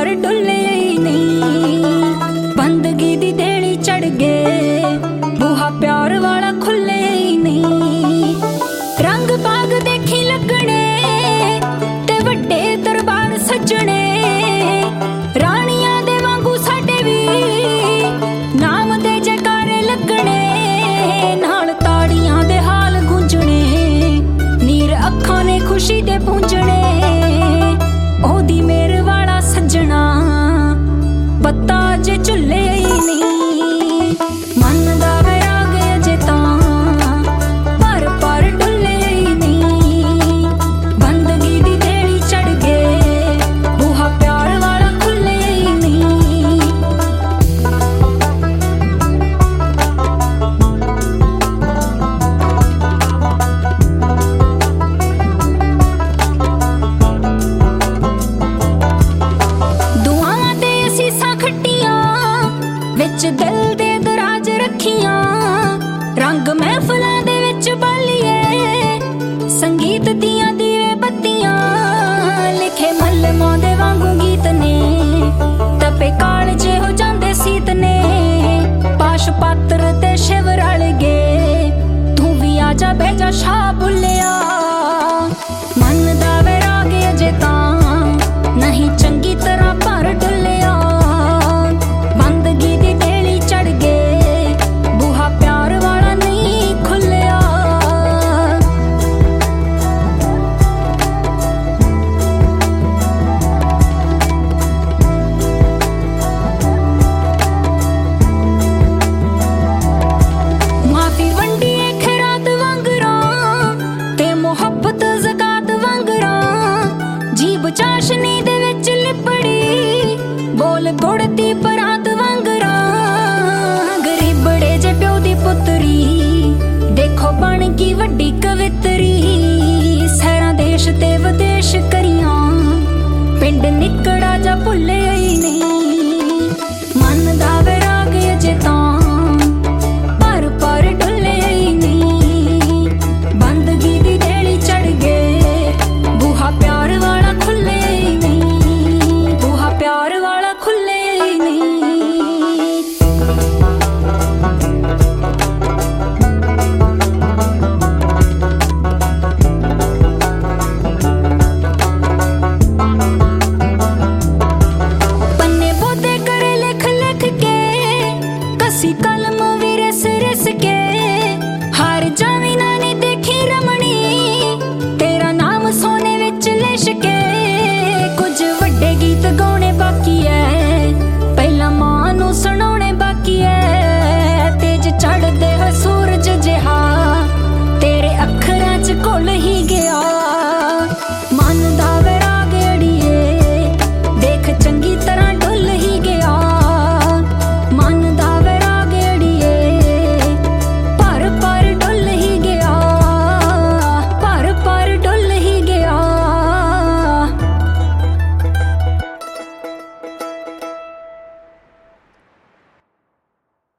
पर डुले नहीं, बंदगी दी देली चढ़ गए, बूहा प्यार वाला खुले नहीं। रंग बाग देखी लगने ते वड्डे दरबार सजने, रानियां दे वांगू साडे भी नाम दे जयकारे लगने, नाल ताड़ियां दे हाल गूंजने, नीर अखां ने खुशी दे पूंजने। ओदी मेर वाला सजना पत्ता जे झुले नहीं, मन दा वैराग अजे तां पर डुले नहीं, बंदगी दी देली चढ़ गए, बूहा प्यार वाला खुले नहीं। दुआवां ते असीसां खट्टियां विच दिल दे दराज रखियां, रंग महफिलां दे विच बालिए संगीत दियां दीवे बत्तियां, लिखे मल्लमां दे वांगू गीत ने, तपे काल जे हो जांदे सीत ने, पाश पात्र ते शिव रल गए, तू भी आजा बेजा शाह भुल्लिया। मन दा वैराग अजे तां नहीं चंगी तरह पर डुलिया, बंदगी दी देली चढ़ गए, बूहा प्यार वाला नहीं खुलिया। माफी वंडी खैरात वांगरा ते मुहब्बत ज़कात वांगरा, जीब चाशनी दे विच लिपड़ी, बोल गुड़ती परात वांगरा, गरीबड़े जे प्यो दी पुतरी, देखो बन गई वड्डी कवितरी, सैरां देश ते विदेश करियां, पिंड निकड़ा जा भुल्ले नहीं। मन दा वैराग अजे तां पर डुले नहीं, बंदगी दी देली चढ़ गए, बूहा प्यार वाला खुले नहीं, बूहा प्यार वाला खुले नहीं। पन्ने बोते करे लिख लिख के, कसी कलम भी रिस रिस के, हार जावी ना नी देखी रमणी, तेरा नाम सोने विच लिश के।